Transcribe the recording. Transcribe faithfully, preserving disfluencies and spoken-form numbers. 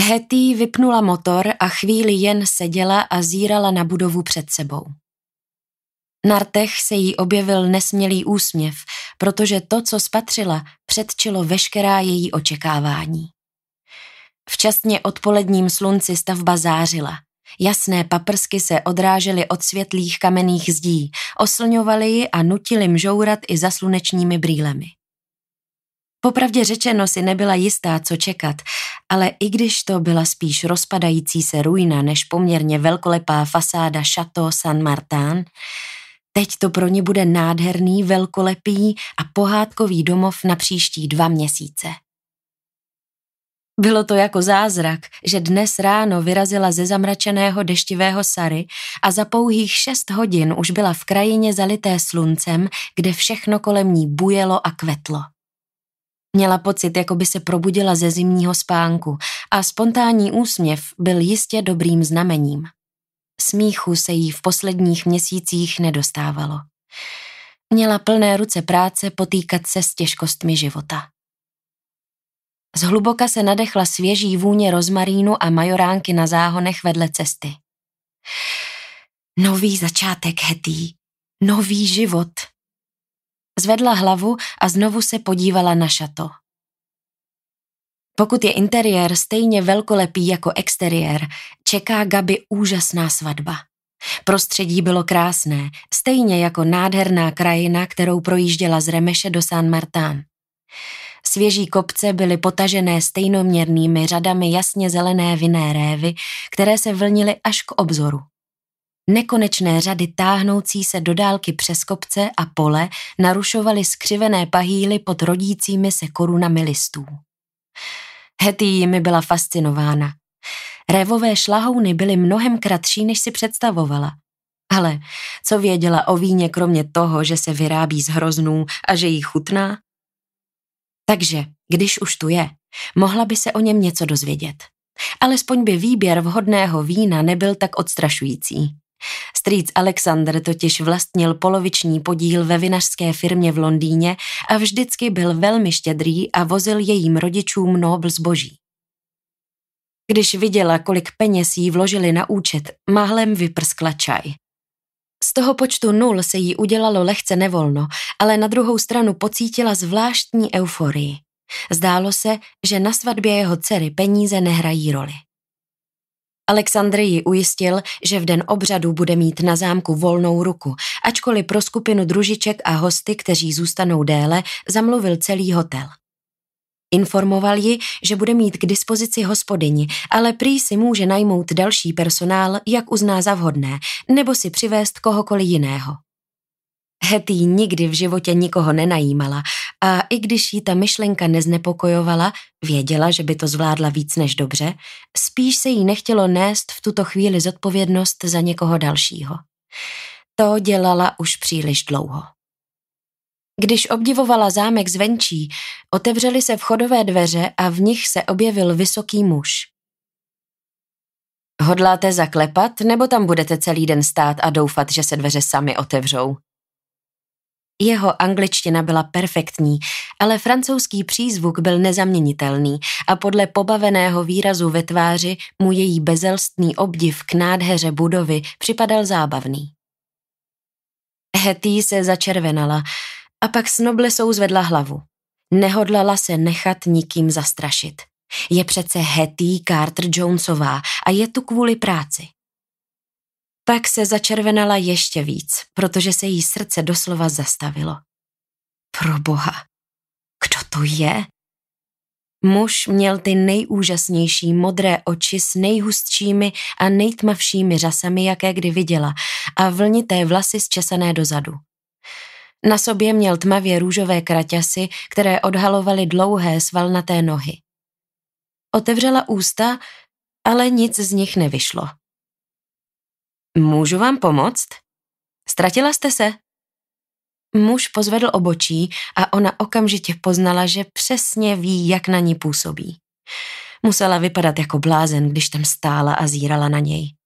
Hetty vypnula motor a chvíli jen seděla a zírala na budovu před sebou. Na rtech se jí objevil nesmělý úsměv, protože to, co spatřila, předčilo veškerá její očekávání. V časně odpoledním slunci stavba zářila. Jasné paprsky se odrážely od světlých kamenných zdí, oslňovaly ji a nutily mžourat i za slunečními brýlemi. Popravdě řečeno si nebyla jistá, co čekat, ale i když to byla spíš rozpadající se ruina než poměrně velkolepá fasáda Château Saint-Martin, teď to pro ně bude nádherný, velkolepý a pohádkový domov na příští dva měsíce. Bylo to jako zázrak, že dnes ráno vyrazila ze zamračeného deštivého Surrey a za pouhých šest hodin už byla v krajině zalité sluncem, kde všechno kolem ní bujelo a kvetlo. Měla pocit, jako by se probudila ze zimního spánku a spontánní úsměv byl jistě dobrým znamením. Smíchu se jí v posledních měsících nedostávalo. Měla plné ruce práce potýkat se s těžkostmi života. Zhluboka se nadechla svěží vůně rozmarínu a majoránky na záhonech vedle cesty. Nový začátek, Hetty. Nový život. Zvedla hlavu a znovu se podívala na šato. Pokud je interiér stejně velkolepý jako exteriér, čeká Gabi úžasná svatba. Prostředí bylo krásné, stejně jako nádherná krajina, kterou projížděla z Remeše do Saint-Martin. Svěží kopce byly potažené stejnoměrnými řadami jasně zelené vinné révy, které se vlnily až k obzoru. Nekonečné řady táhnoucí se do dálky přes kopce a pole narušovaly skřivené pahýly pod rodícími se korunami listů. Hetty jimi byla fascinována. Révové šlahouny byly mnohem kratší, než si představovala. Ale co věděla o víně kromě toho, že se vyrábí z hroznů a že jí chutná? Takže, když už tu je, mohla by se o něm něco dozvědět. Alespoň by výběr vhodného vína nebyl tak odstrašující. Strýc Alexander totiž vlastnil poloviční podíl ve vinařské firmě v Londýně a vždycky byl velmi štědrý a vozil jejím rodičům nobl zboží. Když viděla, kolik peněz jí vložili na účet, máhlem vyprskla čaj. Z toho počtu nul se jí udělalo lehce nevolno, ale na druhou stranu pocítila zvláštní euforii. Zdálo se, že na svatbě jeho dcery peníze nehrají roli. Alexandr ji ujistil, že v den obřadu bude mít na zámku volnou ruku, ačkoliv pro skupinu družiček a hosty, kteří zůstanou déle, zamluvil celý hotel. Informoval ji, že bude mít k dispozici hospodyni, ale prý si může najmout další personál, jak uzná za vhodné, nebo si přivést kohokoliv jiného. Hetty nikdy v životě nikoho nenajímala a i když jí ta myšlenka neznepokojovala, věděla, že by to zvládla víc než dobře, spíš se jí nechtělo nést v tuto chvíli zodpovědnost za někoho dalšího. To dělala už příliš dlouho. Když obdivovala zámek zvenčí, otevřely se vchodové dveře a v nich se objevil vysoký muž. Hodláte zaklepat, nebo tam budete celý den stát a doufat, že se dveře sami otevřou? Jeho angličtina byla perfektní, ale francouzský přízvuk byl nezaměnitelný a podle pobaveného výrazu ve tváři mu její bezelstný obdiv k nádheře budovy připadal zábavný. Hetty se začervenala a pak s noblesou zvedla hlavu. Nehodlala se nechat nikým zastrašit. Je přece Hetty Carter-Jonesová a je tu kvůli práci. Pak se začervenala ještě víc, protože se jí srdce doslova zastavilo. Proboha, kdo to je? Muž měl ty nejúžasnější modré oči s nejhustšími a nejtmavšími řasami, jaké kdy viděla, a vlnité vlasy zčesané dozadu. Na sobě měl tmavě růžové kraťasy, které odhalovaly dlouhé svalnaté nohy. Otevřela ústa, ale nic z nich nevyšlo. Můžu vám pomoct? Ztratila jste se? Muž pozvedl obočí a ona okamžitě poznala, že přesně ví, jak na ní působí. Musela vypadat jako blázen, když tam stála a zírala na něj.